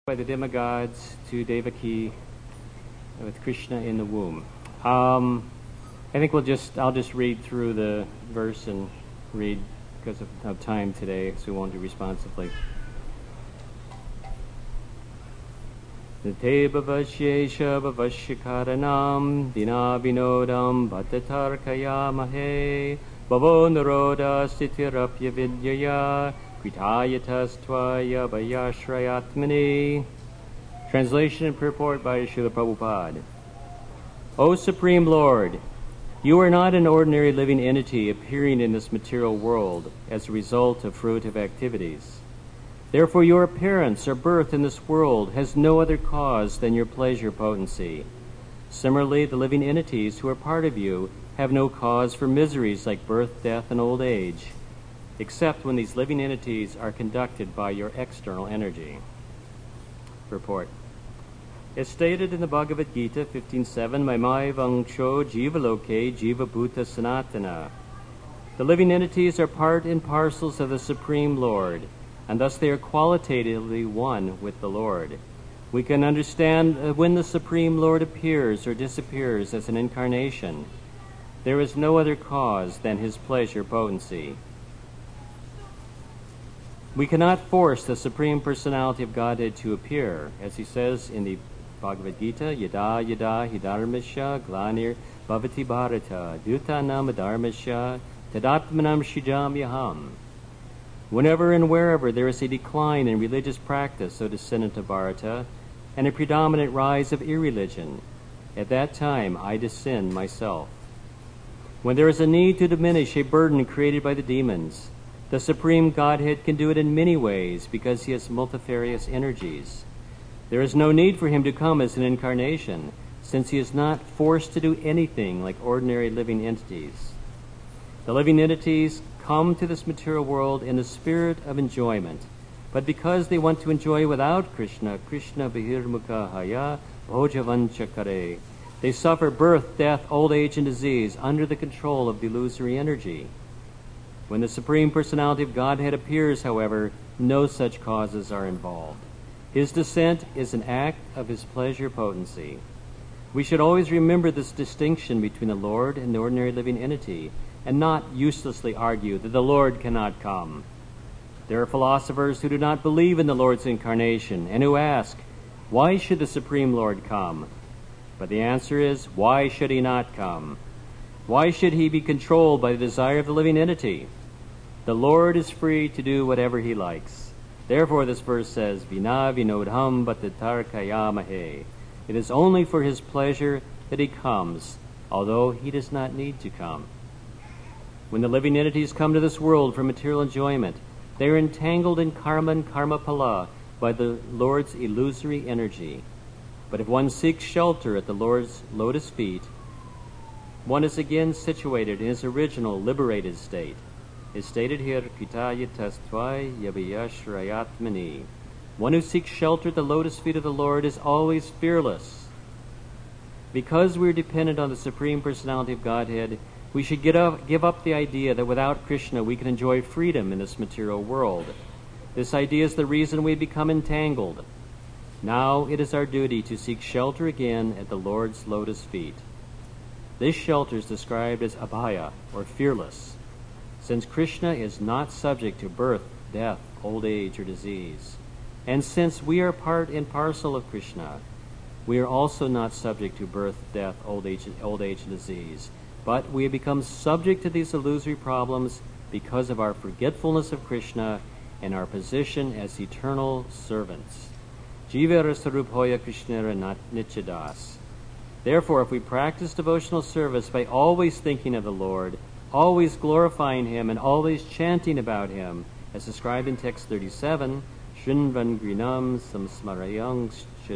by the demigods to Devaki with Krishna in the womb. I think I'll just read through the verse and read because of time today, so we won't do responsively. Nate bhavashyesha bhavashyakaranam dina vinodam bhattatarkayamahe bhavo naroda sitirapya vidyaya kritayatastvaya vayashrayatmani. Translation and purport by Srila Prabhupada. O Supreme Lord, you are not an ordinary living entity appearing in this material world as a result of fruitive activities. Therefore, your appearance or birth in this world has no other cause than your pleasure potency. Similarly, the living entities who are part of you have no cause for miseries like birth, death, and old age, except when these living entities are conducted by your external energy. Report. As stated in the Bhagavad Gita 15.7, Maimai Vangsho Jivaloke Jiva Bhuta Sanatana. The living entities are part and parcels of the Supreme Lord, and thus they are qualitatively one with the Lord. We can understand when the Supreme Lord appears or disappears as an incarnation, there is no other cause than his pleasure potency. We cannot force the Supreme Personality of Godhead to appear, as he says in the Bhagavad Gita, Yada Yada Hidharmasya Glanir Bhavati Bharata Dutanam Dharmasya Tadatmanam Shijam Yaham. Whenever and wherever there is a decline in religious practice, O descendant of Bharata, and a predominant rise of irreligion, at that time I descend myself. When there is a need to diminish a burden created by the demons, the Supreme Godhead can do it in many ways because he has multifarious energies. There is no need for him to come as an incarnation, since he is not forced to do anything like ordinary living entities. The living entities come to this material world in the spirit of enjoyment, but because they want to enjoy without Krishna, Krishna Bahirmukha Haya Bhojavanchakare, they suffer birth, death, old age, and disease under the control of the illusory energy. When the Supreme Personality of Godhead appears, however, no such causes are involved. His descent is an act of his pleasure potency. We should always remember this distinction between the Lord and the ordinary living entity, and not uselessly argue that the Lord cannot come. There are philosophers who do not believe in the Lord's incarnation and who ask, why should the Supreme Lord come? But the answer is, why should he not come? Why should he be controlled by the desire of the living entity? The Lord is free to do whatever he likes. Therefore, this verse says, Vina vinodham bhattatarkayamahe. It is only for his pleasure that he comes, although he does not need to come. When the living entities come to this world for material enjoyment, they are entangled in karma and karmapala by the Lord's illusory energy. But if one seeks shelter at the Lord's lotus feet, one is again situated in his original liberated state. Is stated here, Kritayatastvaya Yavayashrayatmani. One who seeks shelter at the lotus feet of the Lord is always fearless. Because we are dependent on the Supreme Personality of Godhead, we should give up the idea that without Krishna we can enjoy freedom in this material world. This idea is the reason we become entangled. Now it is our duty to seek shelter again at the Lord's lotus feet. This shelter is described as abhaya, or fearless, since Krishna is not subject to birth, death, old age, or disease. And since we are part and parcel of Krishna, we are also not subject to birth, death, old age, and disease. But we have become subject to these illusory problems because of our forgetfulness of Krishna and our position as eternal servants. Jivara saruphoya krishnara nichadas. Therefore, if we practice devotional service by always thinking of the Lord, always glorifying him, and always chanting about him, as described in text 37, Shrinvan Grinam Samsmarayang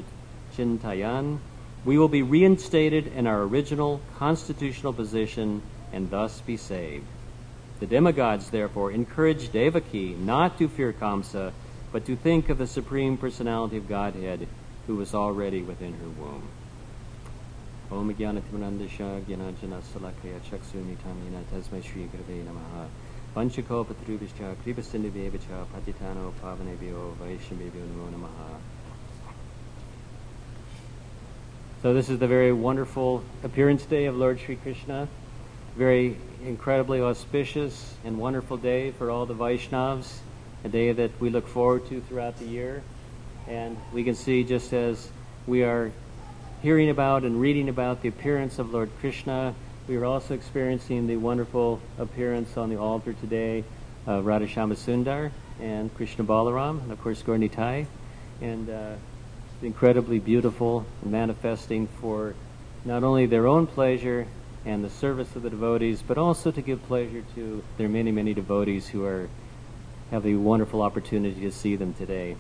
Chintayan, we will be reinstated in our original constitutional position and thus be saved. The demigods, therefore, encourage Devaki not to fear Kamsa, but to think of the Supreme Personality of Godhead who was already within her womb. Om Jnanatimanandasya Jnanajana Salakaya Chaksunithamina Tasmai Shri Gurave Namaha Panchakopatrubhishcha Kripasindhuvevacha Patitano Pavanebhyo Vaishnavebhyo Namo Namaha. So this is the very wonderful appearance day of Lord Sri Krishna. Very incredibly auspicious and wonderful day for all the Vaishnavas, a day that we look forward to throughout the year. And we can see, just as we are hearing about and reading about the appearance of Lord Krishna, we are also experiencing the wonderful appearance on the altar today of Radha Shyama and Krishna Balaram, and of course Gaur Nitai, and incredibly beautiful, manifesting for not only their own pleasure and the service of the devotees, but also to give pleasure to their many, many devotees who have the wonderful opportunity to see them today.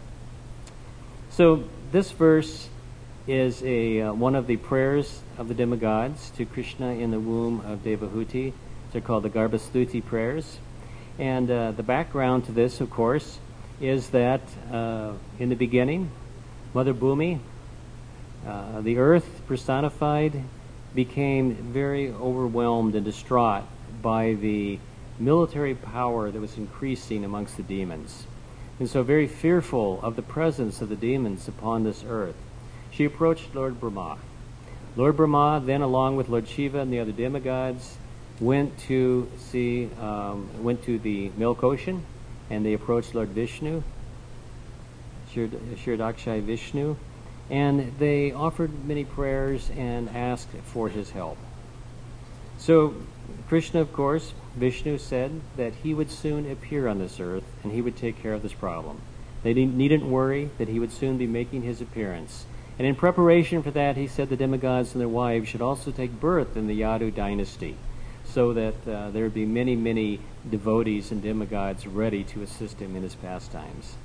So this verse is one of the prayers of the demigods to Krishna in the womb of Devahuti. They're called the Garbhastuti prayers. And the background to this, of course, is that in the beginning, Mother Bhumi, the earth personified, became very overwhelmed and distraught by the military power that was increasing amongst the demons. And so very fearful of the presence of the demons upon this earth, she approached Lord Brahma. Lord Brahma then, along with Lord Shiva and the other demigods, went to the milk ocean, and they approached Lord Vishnu, Kshirodakshai Vishnu, and they offered many prayers and asked for his help. So Krishna, of course, Vishnu said that he would soon appear on this earth and he would take care of this problem. They needn't worry that he would soon be making his appearance. And in preparation for that, he said the demigods and their wives should also take birth in the Yadu dynasty, so that there would be many, many devotees and demigods ready to assist him in his pastimes.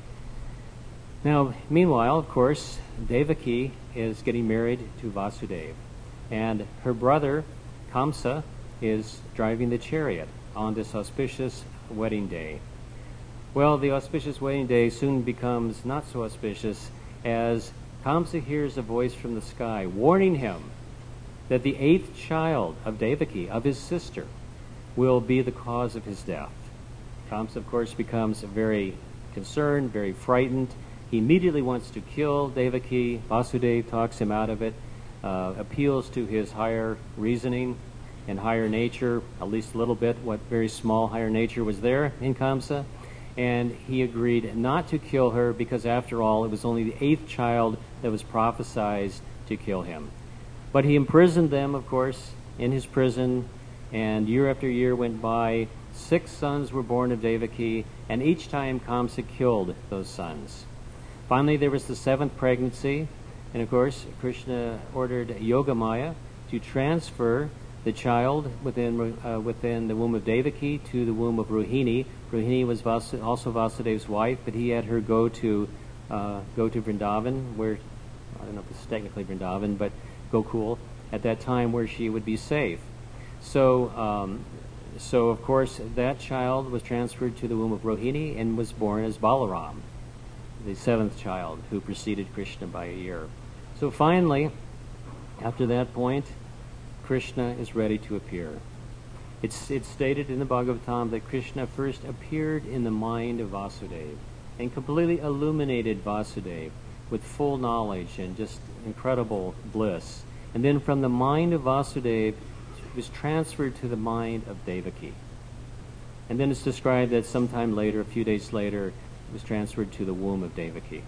Now, meanwhile, of course, Devaki is getting married to Vasudeva, and her brother, Kamsa, is driving the chariot on this auspicious wedding day. Well, the auspicious wedding day soon becomes not so auspicious as Kamsa hears a voice from the sky warning him that the 8th child of Devaki, of his sister, will be the cause of his death. Kamsa, of course, becomes very concerned, very frightened. He immediately wants to kill Devaki. Vasudeva talks him out of it, appeals to his higher reasoning and higher nature, at least a little bit, what very small higher nature was there in Kamsa, and he agreed not to kill her because, after all, it was only the 8th child that was prophesied to kill him. But he imprisoned them, of course, in his prison, and year after year went by. 6 sons were born of Devaki, and each time Kamsa killed those sons. Finally, there was the 7th pregnancy, and of course, Krishna ordered Yogamaya to transfer the child within the womb of Devaki to the womb of Rohini. Rohini was also Vasudeva's wife, but he had her go to Vrindavan, where, I don't know if it's technically Vrindavan, but Gokul, at that time, where she would be safe. So of course, that child was transferred to the womb of Rohini and was born as Balaram, the 7th child, who preceded Krishna by a year. So finally, after that point, Krishna is ready to appear. It's stated in the Bhagavatam that Krishna first appeared in the mind of Vasudeva and completely illuminated Vasudeva with full knowledge and just incredible bliss. And then from the mind of Vasudeva, it was transferred to the mind of Devaki. And then it's described that sometime later, a few days later, it was transferred to the womb of Devaki.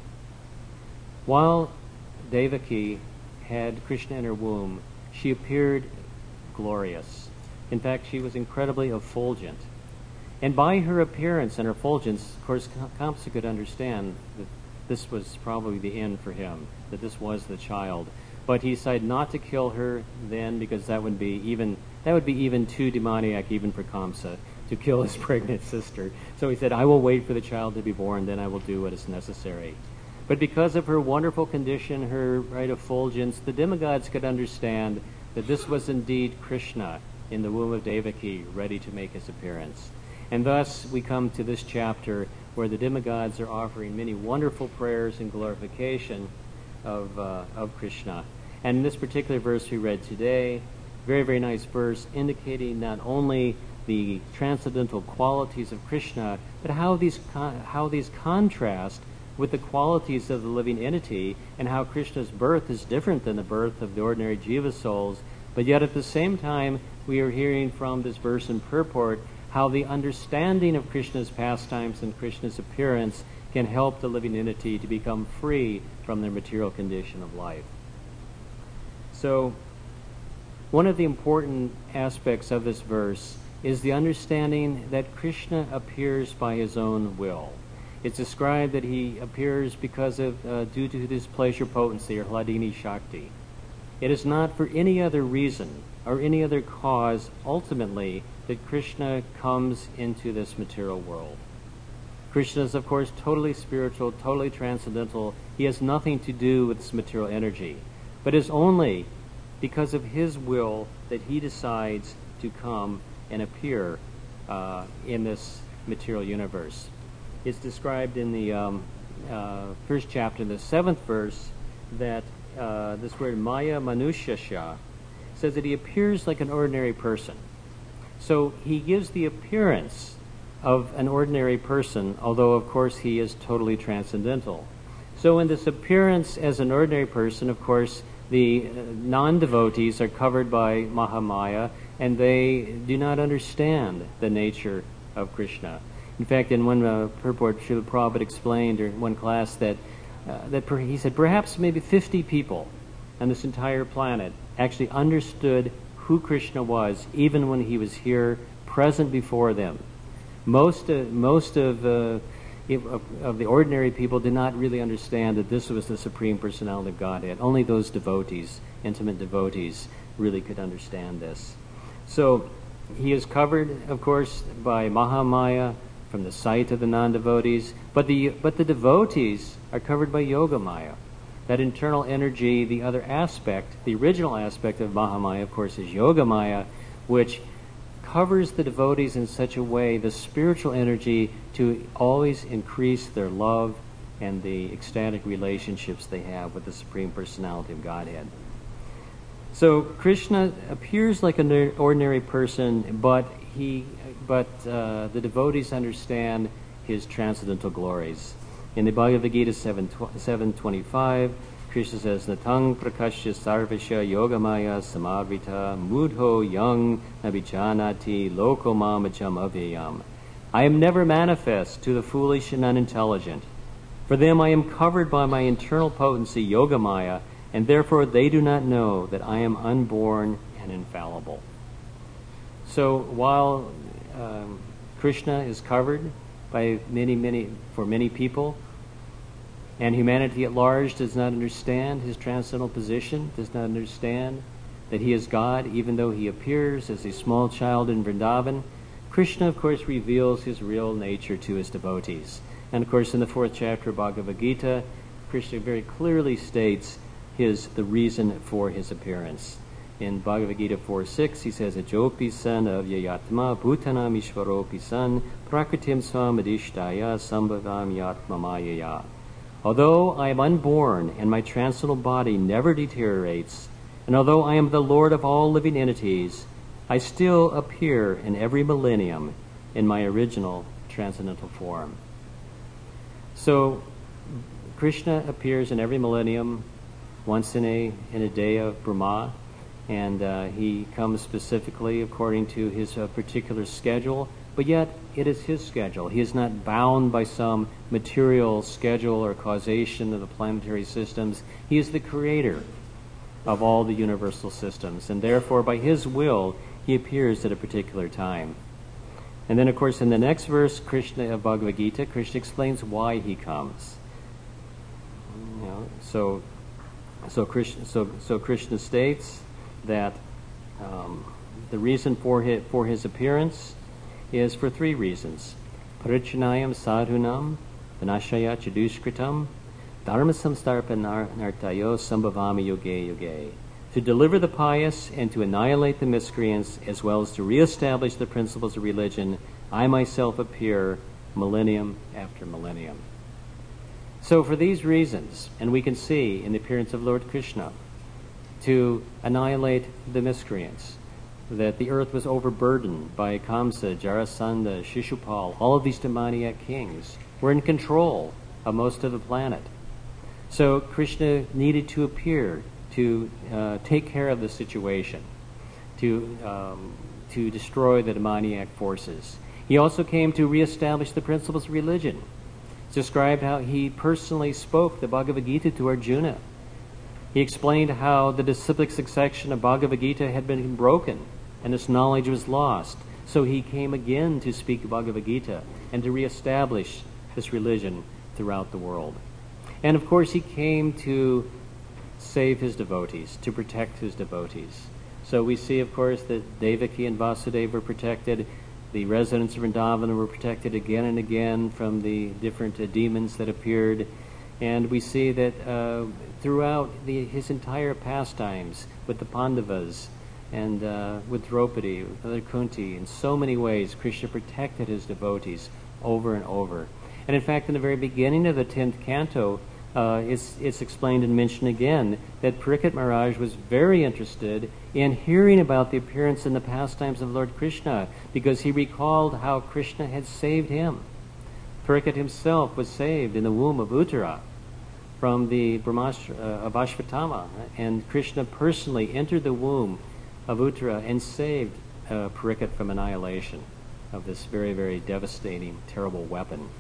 While Devaki had Krishna in her womb, she appeared glorious. In fact, she was incredibly effulgent. And by her appearance and her effulgence, of course, Kamsa could understand that this was probably the end for him, that this was the child. But he decided not to kill her then, because that would be even too demoniac even for Kamsa to kill his pregnant sister. So he said, I will wait for the child to be born, then I will do what is necessary. But because of her wonderful condition, her bright effulgence, the demigods could understand that this was indeed Krishna in the womb of Devaki, ready to make his appearance. And thus we come to this chapter where the demigods are offering many wonderful prayers in glorification of Krishna. And in this particular verse we read today, very, very nice verse, indicating not only the transcendental qualities of Krishna, but how these contrast with the qualities of the living entity, and how Krishna's birth is different than the birth of the ordinary jiva souls. But yet at the same time, we are hearing from this verse in purport how the understanding of Krishna's pastimes and Krishna's appearance can help the living entity to become free from their material condition of life. So, one of the important aspects of this verse is the understanding that Krishna appears by his own will. It's described that he appears because of due to his pleasure potency, or Hladini Shakti. It is not for any other reason or any other cause, ultimately, that Krishna comes into this material world. Krishna is, of course, totally spiritual, totally transcendental. He has nothing to do with this material energy. But it's only because of his will that he decides to come and appear in this material universe. It's described in the first chapter, the 7th verse, that this word Maya Manushasya says that he appears like an ordinary person. So he gives the appearance of an ordinary person, although of course he is totally transcendental. So in this appearance as an ordinary person, of course, the non-devotees are covered by Mahamaya, and they do not understand the nature of Krishna. In fact, in one purport, Srila Prabhupada explained, or in one class, that he said perhaps maybe 50 people on this entire planet actually understood who Krishna was, even when he was here, present before them. Most of the ordinary people did not really understand that this was the Supreme Personality of Godhead. Only those devotees, intimate devotees, really could understand this. So he is covered, of course, by Mahamaya from the sight of the non-devotees, but the devotees are covered by Yogamaya. That internal energy, the other aspect, the original aspect of Mahamaya, of course, is Yogamaya, which covers the devotees in such a way, the spiritual energy, to always increase their love and the ecstatic relationships they have with the Supreme Personality of Godhead. So Krishna appears like an ordinary person, but the devotees understand his transcendental glories. In the Bhagavad Gita 7:25, Krishna says, Natang prakashya sarvasya yogamaya samavrita mudho yang nabijanati lokomamajam avyayam. I am never manifest to the foolish and unintelligent. For them I am covered by my internal potency, yogamaya, and therefore they do not know that I am unborn and infallible. So while Krishna is covered by many people, and humanity at large does not understand his transcendental position, does not understand that he is God, even though he appears as a small child in Vrindavan, Krishna, of course, reveals his real nature to his devotees. And, of course, in the 4th chapter of Bhagavad Gita, Krishna very clearly states the reason for his appearance. In Bhagavad Gita 4:6, he says, Ajopi san avyayatma bhutanam ishvaropi san prakritim swamadishtaya sambhavam yatma mayaya. Although I am unborn and my transcendental body never deteriorates, and although I am the Lord of all living entities, I still appear in every millennium in my original transcendental form. So Krishna appears in every millennium, once in a day of Brahma, and he comes specifically according to his particular schedule, but yet it is his schedule. He is not bound by some material schedule or causation of the planetary systems. He is the creator of all the universal systems, and therefore by his will he appears at a particular time. And then, of course, in the next verse, Krishna of Bhagavad Gita, Krishna explains why he comes. So Krishna states that the reason for his appearance is for 3 reasons. Parichanayam sadhunam vinashaya chadushkritam dharma samstarpanartayo sambhavami yoge yoge. To deliver the pious and to annihilate the miscreants, as well as to reestablish the principles of religion, I myself appear millennium after millennium. So for these reasons, and we can see in the appearance of Lord Krishna, to annihilate the miscreants, that the earth was overburdened by Kamsa, Jarasandha, Shishupal, all of these demoniac kings were in control of most of the planet. So Krishna needed to appear to take care of the situation, to destroy the demoniac forces. He also came to reestablish the principles of religion. It's described how he personally spoke the Bhagavad Gita to Arjuna. He explained how the disciplic succession of Bhagavad Gita had been broken and this knowledge was lost. So he came again to speak Bhagavad Gita and to reestablish this religion throughout the world. And of course he came to save his devotees, to protect his devotees. So we see, of course, that Devaki and Vasudeva were protected. The residents of Vrindavan were protected again and again from the different demons that appeared. And we see that throughout his entire pastimes with the Pandavas and with Draupadi, with Mother Kunti, in so many ways, Krishna protected his devotees over and over. And in fact, in the very beginning of the 10th canto, it's explained and mentioned again that Parikshit Maharaj was very interested in hearing about the appearance and the pastimes of Lord Krishna because he recalled how Krishna had saved him. Parikshit himself was saved in the womb of Uttara from the Brahmastra of Ashvatthama, and Krishna personally entered the womb of Uttara and saved Parikshit from annihilation of this very, very devastating, terrible weapon.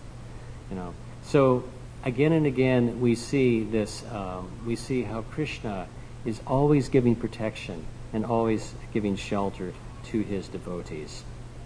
So again and again we see this. We see how Krishna is always giving protection and always giving shelter to his devotees.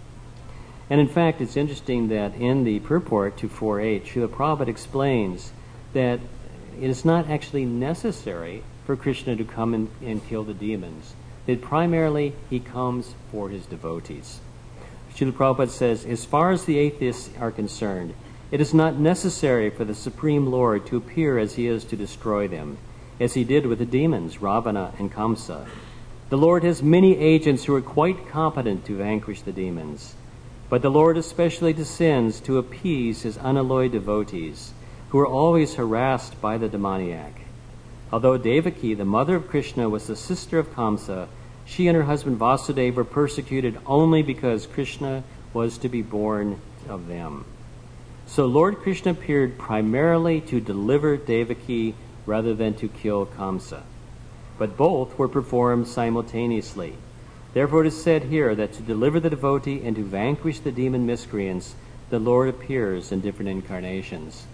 And in fact, it's interesting that in the purport to 4.8, Srila Prabhupada explains that it is not actually necessary for Krishna to come and kill the demons. That primarily he comes for his devotees. Srila Prabhupada says, as far as the atheists are concerned, it is not necessary for the Supreme Lord to appear as he is to destroy them, as he did with the demons, Ravana and Kamsa. The Lord has many agents who are quite competent to vanquish the demons, but the Lord especially descends to appease his unalloyed devotees, who are always harassed by the demoniac. Although Devaki, the mother of Krishna, was the sister of Kamsa, she and her husband Vasudeva were persecuted only because Krishna was to be born of them. So Lord Krishna appeared primarily to deliver Devaki rather than to kill Kamsa. But both were performed simultaneously. Therefore it is said here that to deliver the devotee and to vanquish the demon miscreants, the Lord appears in different incarnations.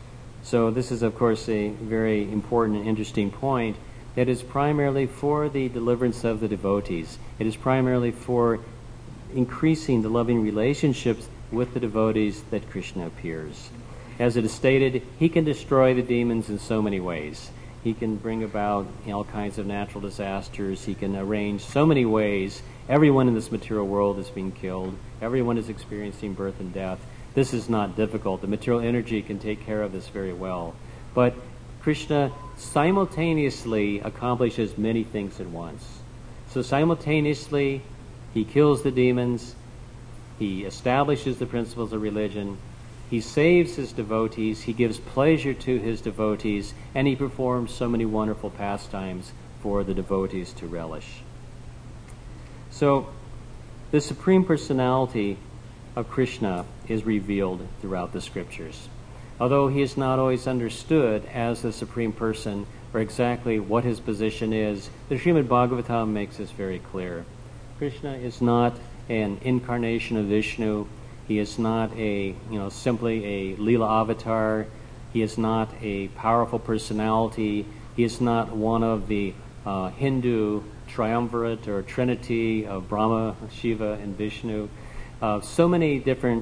So this is, of course, a very important and interesting point. That is primarily for the deliverance of the devotees. It is primarily for increasing the loving relationships with the devotees that Krishna appears. As it is stated, he can destroy the demons in so many ways. He can bring about all kinds of natural disasters. He can arrange so many ways. Everyone in this material world is being killed. Everyone is experiencing birth and death. This is not difficult. The material energy can take care of this very well. But Krishna simultaneously accomplishes many things at once. So simultaneously, he kills the demons, he establishes the principles of religion, he saves his devotees, he gives pleasure to his devotees, and he performs so many wonderful pastimes for the devotees to relish. So, the Supreme Personality of Krishna is revealed throughout the Scriptures. Although he is not always understood as the Supreme Person or exactly what his position is, the Srimad Bhagavatam makes this very clear. Krishna is not an incarnation of Vishnu. He is not simply a Leela avatar. He is not a powerful personality. He is not one of the Hindu triumvirate or trinity of Brahma, Shiva, and Vishnu. So many different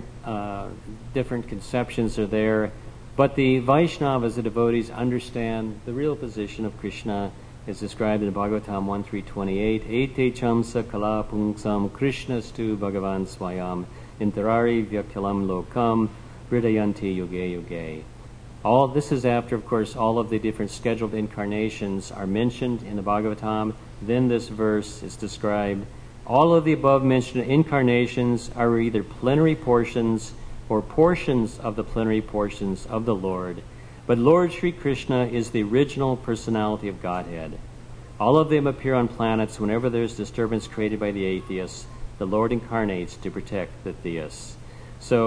conceptions are there. But the Vaishnavas, the devotees, understand the real position of Krishna is described in Bhagavatam 1.3.28. Ete chamsa kala pungsam krishnastu bhagavan swayam intarari vyakyalam lokam vridayanti yuge yuge. All this is after, of course, all of the different scheduled incarnations are mentioned in the Bhagavatam. Then this verse is described. All of the above mentioned incarnations are either plenary portions or portions of the plenary portions of the Lord. But Lord Sri Krishna is the original personality of Godhead. All of them appear on planets whenever there is disturbance created by the atheists. The Lord incarnates to protect the theists. So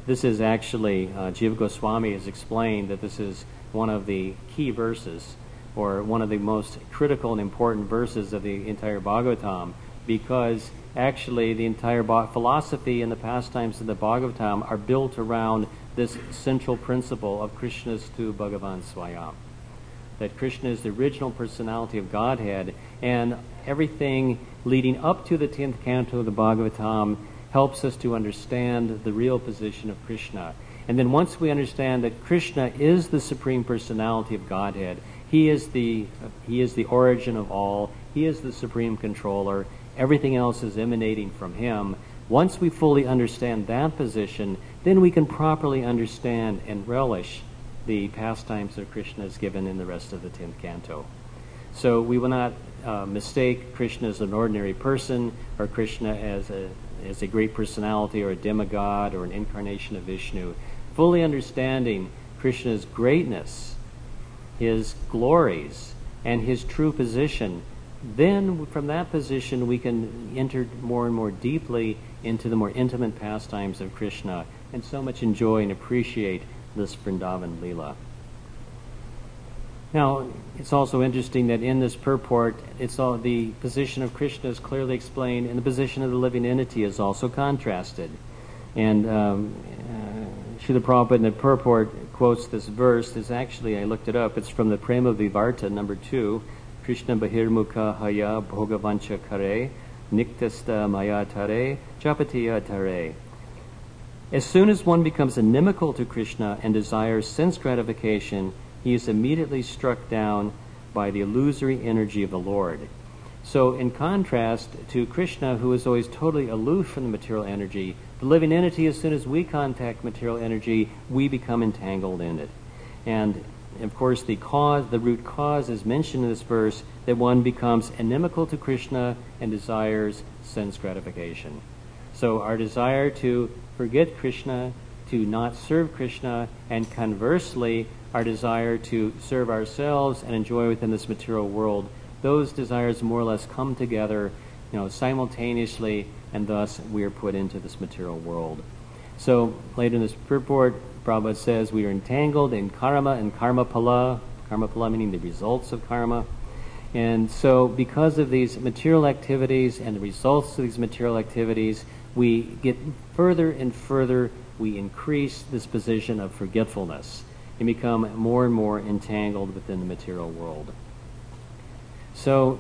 This is actually, Jiva Goswami has explained that this is one of the key verses, or one of the most critical and important verses of the entire Bhagavatam, because actually the entire philosophy and the pastimes of the Bhagavatam are built around this central principle of Krishna's tu Bhagavan Swayam. That Krishna is the original personality of Godhead, and everything leading up to the 10th canto of the Bhagavatam helps us to understand the real position of Krishna. And then once we understand that Krishna is the Supreme Personality of Godhead, He is the origin of all, He is the Supreme Controller, everything else is emanating from Him. Once we fully understand that position, then we can properly understand and relish the pastimes that Krishna has given in the rest of the 10th canto. So we will not mistake Krishna as an ordinary person, or Krishna as a great personality, or a demigod, or an incarnation of Vishnu. Fully understanding Krishna's greatness, His glories, and His true position, then from that position we can enter more and more deeply into the more intimate pastimes of Krishna, and so much enjoy and appreciate this Vrindavan Leela. Now, it's also interesting that in this purport, the position of Krishna is clearly explained, and the position of the living entity is also contrasted. And Srila Prabhupada in the purport quotes this verse. I looked it up. It's from the Prema Vivarta, number 2. Krishna Bahirmukha Haya Bhogavancha Kare Niktasta Maya Tare Japatiya Tare. As soon as one becomes inimical to Krishna and desires sense gratification, he is immediately struck down by the illusory energy of the Lord. So in contrast to Krishna, who is always totally aloof from the material energy, the living entity, as soon as we contact material energy, we become entangled in it. And of course the root cause is mentioned in this verse, that one becomes inimical to Krishna and desires sense gratification. So our desire to forget Krishna, to not serve Krishna, and conversely, our desire to serve ourselves and enjoy within this material world, those desires more or less come together, simultaneously, and thus we are put into this material world. So later in this purport, Prabhupada says we are entangled in karma and karma pala meaning the results of karma. And so because of these material activities and the results of these material activities, we get further and further, we increase this position of forgetfulness and become more and more entangled within the material world. So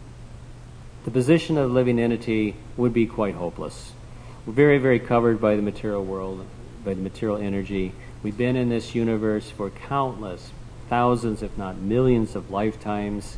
the position of the living entity would be quite hopeless. We're very, very covered by the material world, by the material energy. We've been in this universe for countless, thousands, if not millions of lifetimes.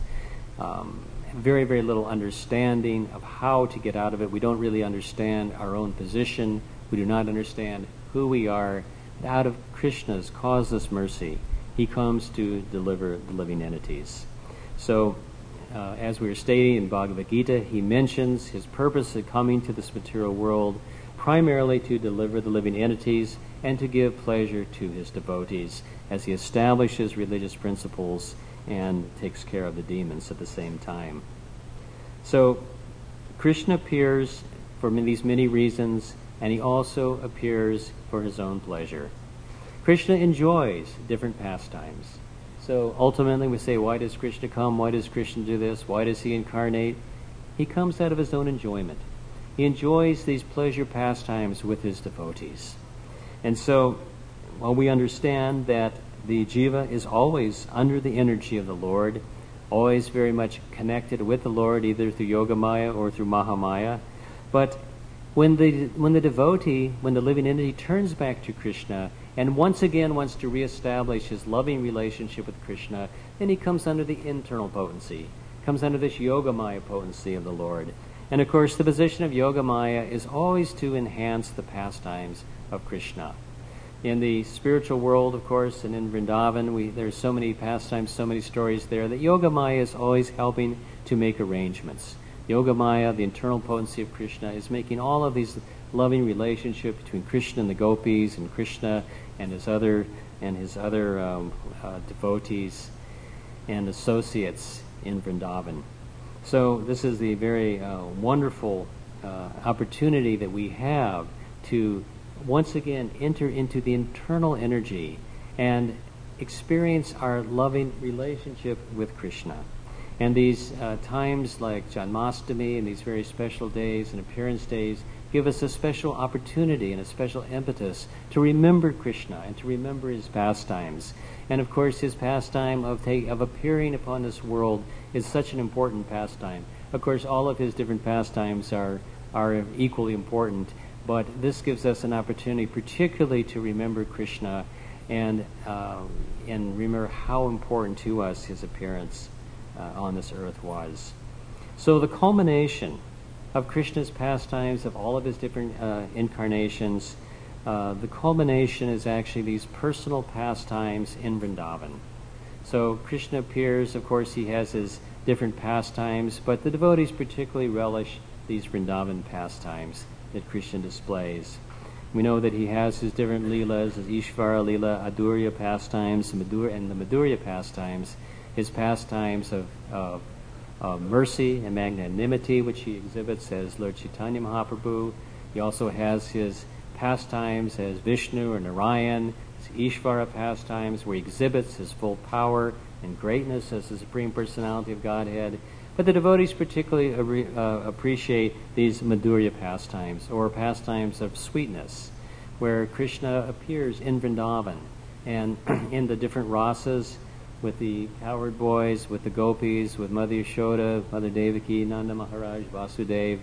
Very, very little understanding of how to get out of it. We don't really understand our own position. We do not understand who we are. But out of Krishna's causeless mercy, He comes to deliver the living entities. So, as we were stating in Bhagavad Gita, He mentions His purpose of coming to this material world primarily to deliver the living entities and to give pleasure to His devotees as He establishes religious principles and takes care of the demons at the same time. So Krishna appears for these many reasons, and He also appears for His own pleasure. Krishna enjoys different pastimes. So ultimately we say, why does Krishna come? Why does Krishna do this? Why does He incarnate? He comes out of His own enjoyment. He enjoys these pleasure pastimes with His devotees. And so while we understand that the jiva is always under the energy of the Lord, always very much connected with the Lord, either through Yogamaya or through Mahamaya. But when the devotee, when the living entity turns back to Krishna and once again wants to reestablish his loving relationship with Krishna, then he comes under the internal potency, comes under this Yogamaya potency of the Lord. And of course the position of Yogamaya is always to enhance the pastimes of Krishna. In the spiritual world, of course, and in Vrindavan, there's so many pastimes, so many stories there, that Yogamaya is always helping to make arrangements. Yogamaya, the internal potency of Krishna, is making all of these loving relationships between Krishna and the gopis, and Krishna and his other devotees and associates in Vrindavan. So this is the very wonderful opportunity that we have to once again enter into the internal energy and experience our loving relationship with Krishna. And these times like Janmashtami and these very special days and appearance days give us a special opportunity and a special impetus to remember Krishna and to remember his pastimes. And of course, his pastime of appearing upon this world is such an important pastime. Of course, all of his different pastimes are equally important, but this gives us an opportunity particularly to remember Krishna and remember how important to us his appearance on this earth was. So the culmination of Krishna's pastimes, of all of his different incarnations, the culmination is actually these personal pastimes in Vrindavan. So Krishna appears, of course he has his different pastimes, but the devotees particularly relish these Vrindavan pastimes that Krishna displays. We know that he has his different leelas, his Ishvara Leela, Adurya pastimes, and the Madhurya pastimes, his pastimes of mercy and magnanimity, which he exhibits as Lord Chaitanya Mahaprabhu. He also has his pastimes as Vishnu or Narayan, his Ishvara pastimes, where he exhibits his full power and greatness as the Supreme Personality of Godhead. But the devotees particularly appreciate these Madhurya pastimes, or pastimes of sweetness, where Krishna appears in Vrindavan and in the different rasas, with the cowherd boys, with the gopis, with Mother Yashoda, Mother Devaki, Nanda Maharaj, Vasudev,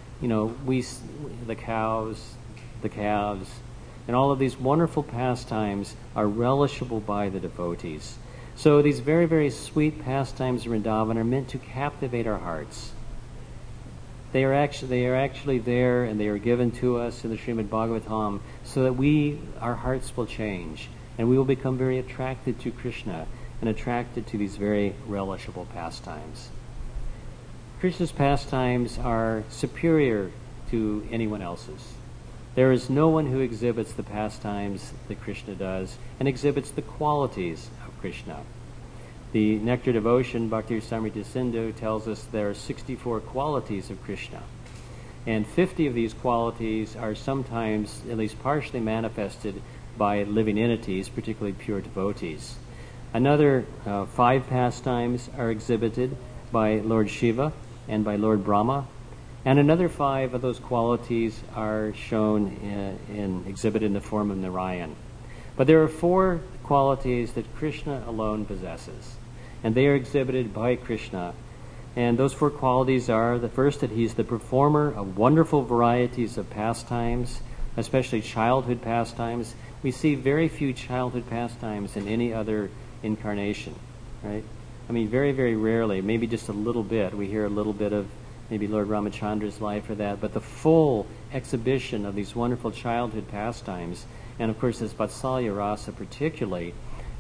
the cows, the calves, and all of these wonderful pastimes are relishable by the devotees. So these very, very sweet pastimes of Vrindavan are meant to captivate our hearts. They are actually there, and they are given to us in the Srimad Bhagavatam so that our hearts will change, and we will become very attracted to Krishna and attracted to these very relishable pastimes. Krishna's pastimes are superior to anyone else's. There is no one who exhibits the pastimes that Krishna does and exhibits the qualities of Krishna. The Nectar Devotion, Bhakti Rasamrita Sindhu, tells us there are 64 qualities of Krishna. And 50 of these qualities are sometimes, at least partially, manifested by living entities, particularly pure devotees. Another 5 pastimes are exhibited by Lord Shiva and by Lord Brahma, and another 5 of those qualities are shown exhibited in the form of Narayan. But there are 4 qualities that Krishna alone possesses, and they are exhibited by Krishna. And those 4 qualities are, the first, that he's the performer of wonderful varieties of pastimes, especially childhood pastimes. We see very few childhood pastimes in any other incarnation, right? I mean, very, very rarely, maybe just a little bit. We hear a little bit of maybe Lord Ramachandra's life or that, but the full exhibition of these wonderful childhood pastimes, and of course this Vatsalya Rasa particularly,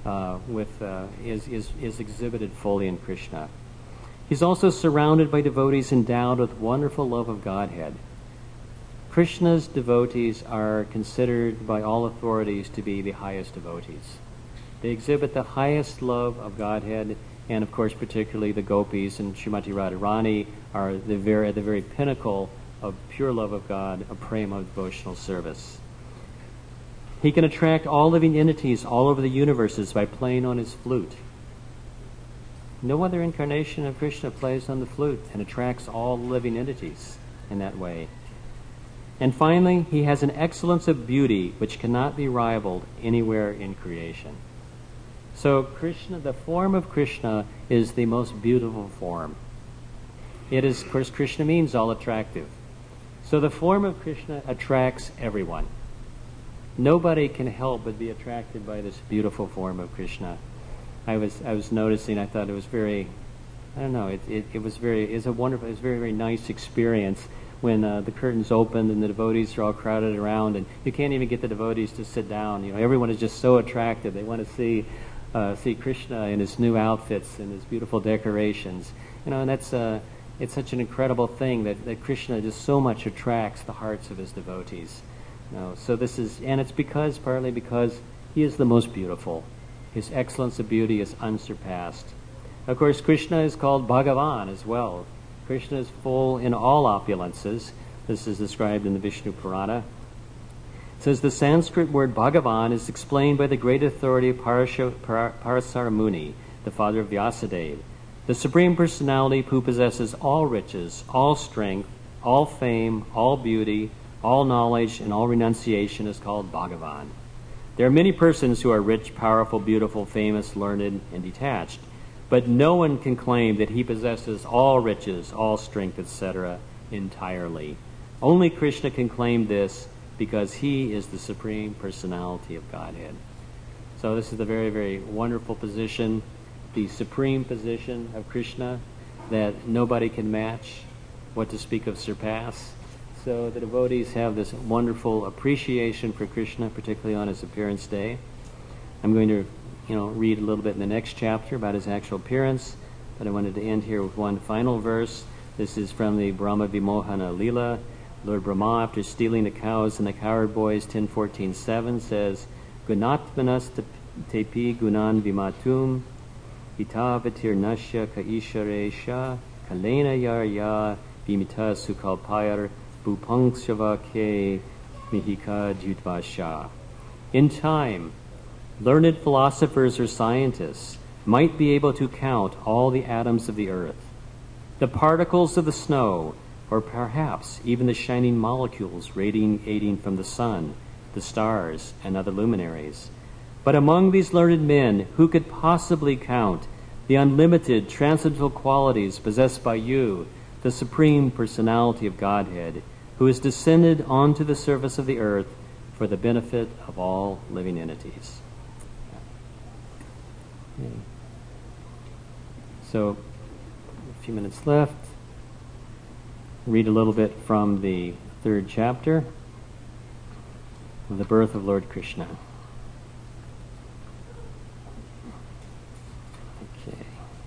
is exhibited fully in Krishna. He's also surrounded by devotees endowed with wonderful love of Godhead. Krishna's devotees are considered by all authorities to be the highest devotees. They exhibit the highest love of Godhead, and of course particularly the gopis and Srimati Radharani are at the very pinnacle of pure love of God, of prema, devotional service. He can attract all living entities all over the universes by playing on his flute. No other incarnation of Krishna plays on the flute and attracts all living entities in that way. And finally, he has an excellence of beauty which cannot be rivaled anywhere in creation. So Krishna, the form of Krishna, is the most beautiful form. It is, of course, Krishna means all attractive. So the form of Krishna attracts everyone. Nobody can help but be attracted by this beautiful form of Krishna. I was noticing, I thought it was very, I don't know, it was a very, very nice experience when the curtains opened and the devotees are all crowded around, and you can't even get the devotees to sit down. Everyone is just so attractive. They want to see Krishna in his new outfits and his beautiful decorations. And it's such an incredible thing that Krishna just so much attracts the hearts of his devotees. So it's partly because he is the most beautiful. His excellence of beauty is unsurpassed. Of course, Krishna is called Bhagavan as well. Krishna is full in all opulences. This is described in the Vishnu Purana. It says the Sanskrit word Bhagavan is explained by the great authority Parasara Muni, the father of Vyasadeva. The Supreme Personality who possesses all riches, all strength, all fame, all beauty, all knowledge, and all renunciation is called Bhagavan. There are many persons who are rich, powerful, beautiful, famous, learned, and detached, but no one can claim that he possesses all riches, all strength, etc. entirely. Only Krishna can claim this because he is the Supreme Personality of Godhead. So this is the very, very wonderful position, the supreme position of Krishna that nobody can match, what to speak of surpass. So the devotees have this wonderful appreciation for Krishna, particularly on his appearance day. I'm going to read a little bit in the next chapter about his actual appearance, but I wanted to end here with one final verse. This is from the Brahma Vimohana Leela. Lord Brahma, after stealing the cows and the cowherd boys, 10:14-7, says, Gunatmanas tepi gunan vimatum, itavatir nasya ka isharesha, kalena yarya vimita sukalpayar, bupankshava ke mihika jutvasha. In time, learned philosophers or scientists might be able to count all the atoms of the earth, the particles of the snow, or perhaps even the shining molecules radiating from the sun, the stars, and other luminaries. But among these learned men, who could possibly count the unlimited transcendental qualities possessed by you, the Supreme Personality of Godhead, who has descended onto the surface of the earth for the benefit of all living entities? Okay. So, a few minutes left. Read a little bit from the 3rd chapter of the birth of Lord Krishna. Okay.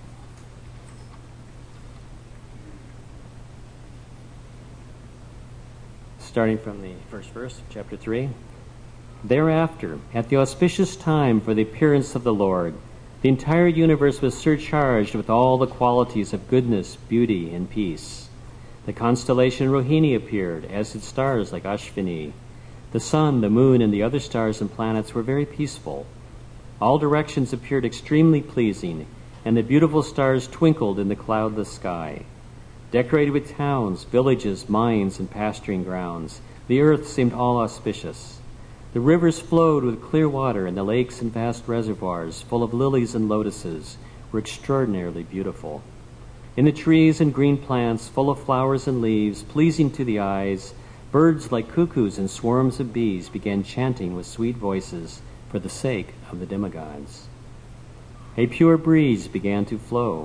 Starting from the first verse of chapter 3. Thereafter, at the auspicious time for the appearance of the Lord, the entire universe was surcharged with all the qualities of goodness, beauty, and peace. The constellation Rohini appeared, as did stars like Ashvini. The sun, the moon, and the other stars and planets were very peaceful. All directions appeared extremely pleasing, and the beautiful stars twinkled in the cloudless sky. Decorated with towns, villages, mines, and pasturing grounds, the earth seemed all auspicious. The rivers flowed with clear water, and the lakes and vast reservoirs, full of lilies and lotuses, were extraordinarily beautiful. In the trees and green plants, full of flowers and leaves, pleasing to the eyes, birds like cuckoos and swarms of bees began chanting with sweet voices for the sake of the demigods. A pure breeze began to blow.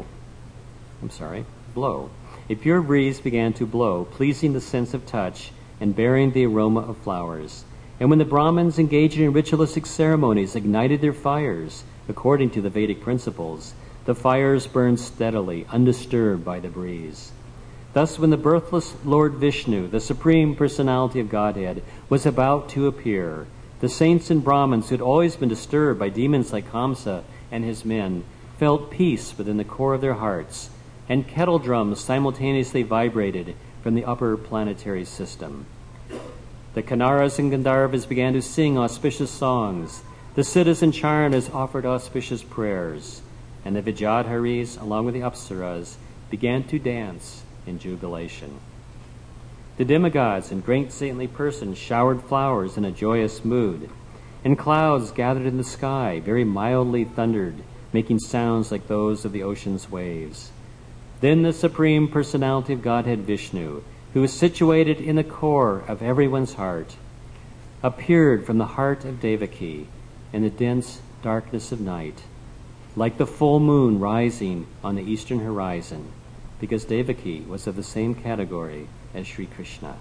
A pure breeze began to blow, pleasing the sense of touch and bearing the aroma of flowers. And when the Brahmins engaged in ritualistic ceremonies ignited their fires, according to the Vedic principles, the fires burned steadily, undisturbed by the breeze. Thus, when the birthless Lord Vishnu, the Supreme Personality of Godhead, was about to appear, the saints and Brahmins who had always been disturbed by demons like Kamsa and his men felt peace within the core of their hearts, and kettle drums simultaneously vibrated from the upper planetary system. The Kannaras and Gandharvas began to sing auspicious songs. The Siddhas and Charanas offered auspicious prayers, and the Vijadharis, along with the Apsaras, began to dance in jubilation. The demigods and great saintly persons showered flowers in a joyous mood, and clouds gathered in the sky, very mildly thundered, making sounds like those of the ocean's waves. Then the Supreme Personality of Godhead Vishnu, who is situated in the core of everyone's heart, appeared from the heart of Devaki in the dense darkness of night, like the full moon rising on the eastern horizon, because Devaki was of the same category as Sri Krishna.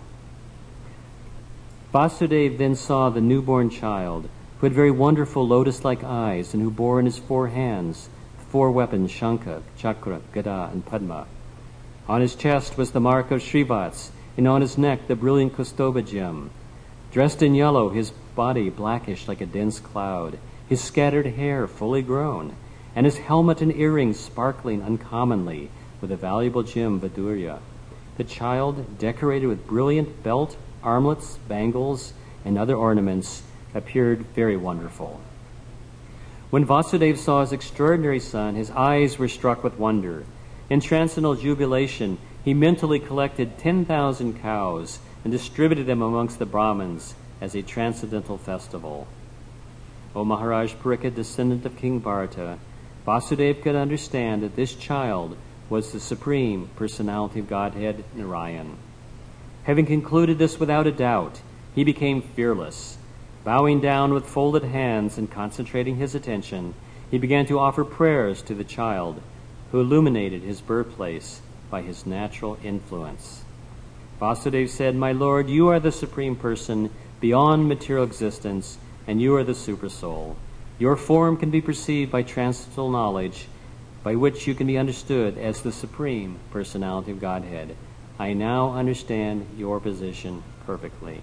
Vasudeva then saw the newborn child, who had very wonderful lotus-like eyes, and who bore in his 4 hands 4 weapons, Shankha, Chakra, Gada, and Padma. On his chest was the mark of Srivats, and on his neck the brilliant Kaustuba gem. Dressed in yellow, his body blackish like a dense cloud, his scattered hair fully grown, and his helmet and earrings sparkling uncommonly with a valuable gem Vidurya. The child, decorated with brilliant belt, armlets, bangles, and other ornaments appeared very wonderful. When Vasudeva saw his extraordinary son, his eyes were struck with wonder. In transcendental jubilation, he mentally collected 10,000 cows and distributed them amongst the Brahmins as a transcendental festival. O Maharaj Parikshit, descendant of King Bharata, Vasudeva could understand that this child was the Supreme Personality of Godhead, Narayan. Having concluded this without a doubt, he became fearless. Bowing down with folded hands and concentrating his attention, he began to offer prayers to the child, who illuminated his birthplace by his natural influence. Vasudeva said, "My Lord, you are the Supreme Person beyond material existence, and you are the Supersoul. Your form can be perceived by transcendental knowledge, by which you can be understood as the Supreme Personality of Godhead. I now understand your position perfectly."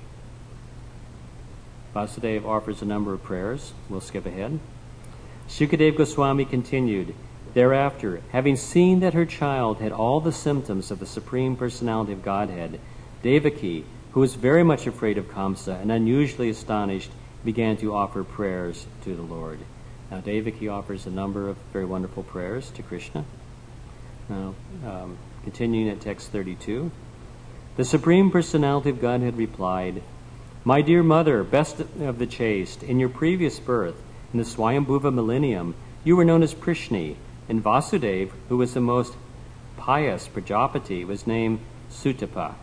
Vasudeva offers a number of prayers. We'll skip ahead. Shukadeva Goswami continued, "Thereafter, having seen that her child had all the symptoms of the Supreme Personality of Godhead, Devaki, who was very much afraid of Kamsa and unusually astonished, began to offer prayers to the Lord." Now, Devaki offers a number of very wonderful prayers to Krishna. Now, continuing at text 32, the Supreme Personality of Godhead replied, "My dear mother, best of the chaste, in your previous birth, in the Swayambhuva millennium, you were known as Prishni, and Vasudeva, who was the most pious Prajapati, was named Sutapa.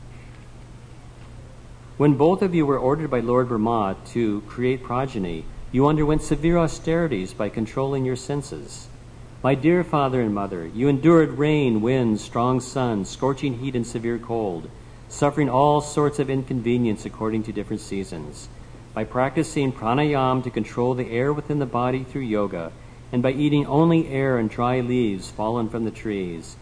When both of you were ordered by Lord Brahma to create progeny, you underwent severe austerities by controlling your senses. My dear father and mother, you endured rain, wind, strong sun, scorching heat, and severe cold, suffering all sorts of inconvenience according to different seasons. By practicing pranayama to control the air within the body through yoga, and by eating only air and dry leaves fallen from the trees,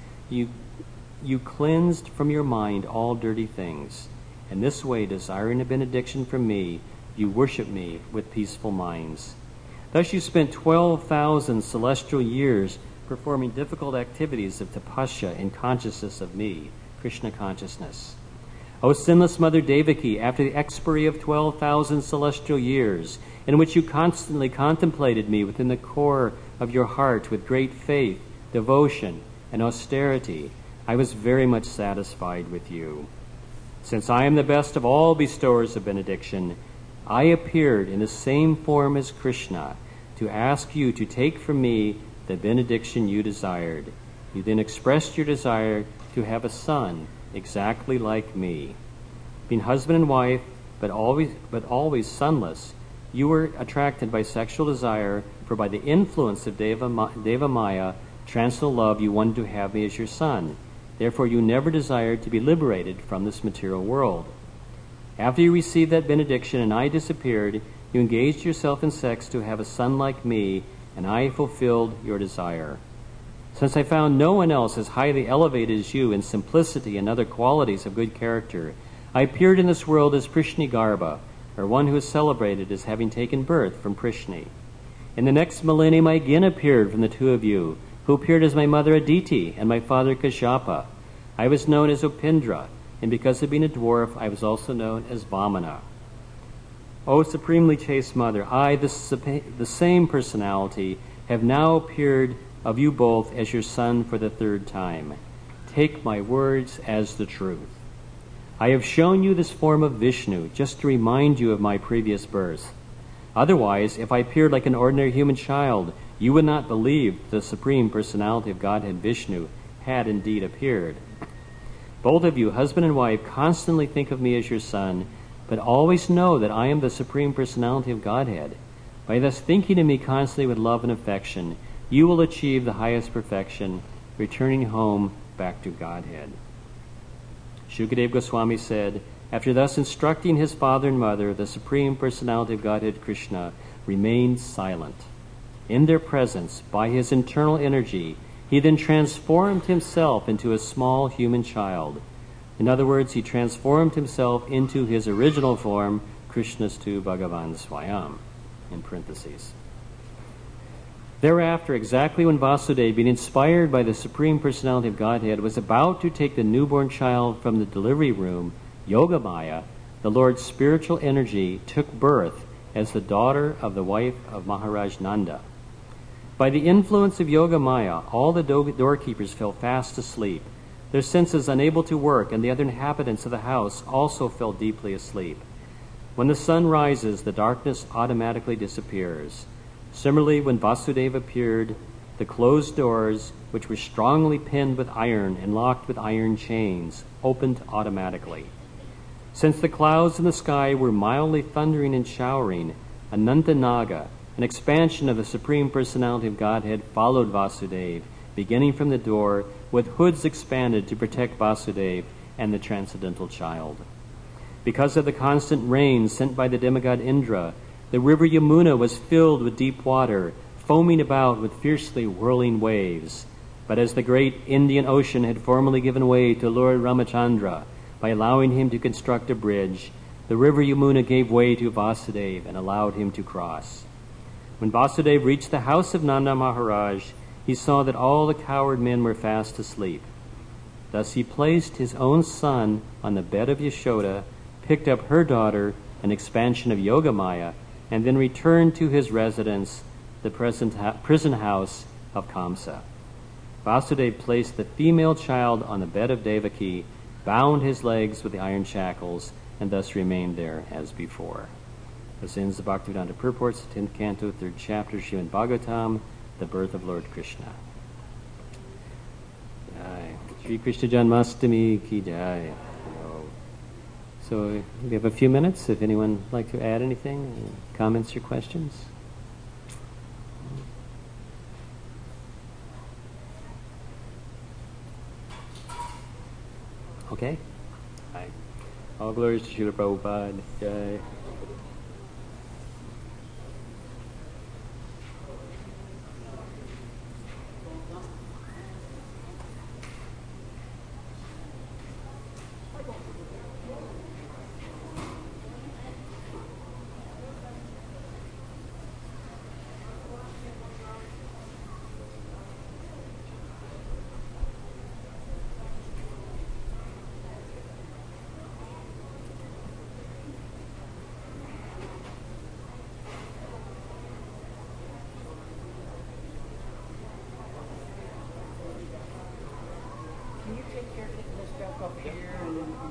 you cleansed from your mind all dirty things. In this way, desiring a benediction from me, you worship me with peaceful minds. Thus you spent 12,000 celestial years performing difficult activities of tapasya in consciousness of me, Krishna consciousness. O sinless Mother Devaki, after the expiry of 12,000 celestial years, in which you constantly contemplated me within the core of your heart with great faith, devotion, and austerity, I was very much satisfied with you. Since I am the best of all bestowers of benediction, I appeared in the same form as Krishna to ask you to take from me the benediction you desired. You then expressed your desire to have a son exactly like me. Being husband and wife, but always sonless, you were attracted by sexual desire, for by the influence of Deva Maya, transcendental love, you wanted to have me as your son. Therefore, you never desired to be liberated from this material world. After you received that benediction and I disappeared, you engaged yourself in sex to have a son like me, and I fulfilled your desire. Since I found no one else as highly elevated as you in simplicity and other qualities of good character, I appeared in this world as Prishni Garbha, or one who is celebrated as having taken birth from Prishni. In the next millennium, I again appeared from the two of you, who appeared as my mother Aditi and my father Kashyapa. I was known as Upendra, and because of being a dwarf, I was also known as Vamana. O supremely chaste mother, I, the same personality, have now appeared of you both as your son for the third time. Take my words as the truth. I have shown you this form of Vishnu just to remind you of my previous birth. Otherwise, if I appeared like an ordinary human child, you would not believe the Supreme Personality of Godhead Vishnu had indeed appeared. Both of you, husband and wife, constantly think of me as your son, but always know that I am the Supreme Personality of Godhead. By thus thinking of me constantly with love and affection, you will achieve the highest perfection, returning home back to Godhead. Shukadeva Goswami said, after thus instructing his father and mother, the Supreme Personality of Godhead Krishna remained silent. In their presence, by his internal energy, he then transformed himself into a small human child. In other words, he transformed himself into his original form, Krishnastu Bhagavan Swayam, in parentheses. Thereafter, exactly when Vasudeva, being inspired by the Supreme Personality of Godhead, was about to take the newborn child from the delivery room, Yogamaya, the Lord's spiritual energy took birth as the daughter of the wife of Maharaj Nanda. By the influence of Yogamaya, all the doorkeepers fell fast asleep, their senses unable to work, and the other inhabitants of the house also fell deeply asleep. When the sun rises, the darkness automatically disappears. Similarly, when Vasudeva appeared, the closed doors, which were strongly pinned with iron and locked with iron chains, opened automatically. Since the clouds in the sky were mildly thundering and showering, Anantanaga, an expansion of the Supreme Personality of Godhead, followed Vasudeva, beginning from the door, with hoods expanded to protect Vasudeva and the Transcendental Child. Because of the constant rain sent by the demigod Indra, the river Yamuna was filled with deep water, foaming about with fiercely whirling waves. But as the great Indian Ocean had formerly given way to Lord Ramachandra by allowing him to construct a bridge, the river Yamuna gave way to Vasudeva and allowed him to cross. When Vasudeva reached the house of Nanda Maharaj, he saw that all the coward men were fast asleep. Thus he placed his own son on the bed of Yashoda, picked up her daughter, an expansion of Yogamaya, and then returned to his residence, the prison house of Kamsa. Vasudeva placed the female child on the bed of Devaki, bound his legs with the iron shackles, and thus remained there as before. This ends the Bhaktivedanta Purports, 10th Canto, 3rd Chapter, Srimad Bhagavatam, the birth of Lord Krishna. Jai. Shri Krishna Janmastami ki jai. So we have a few minutes if anyone would like to add anything, any comments or questions. Okay. All glories to Srila Prabhupada. Jai.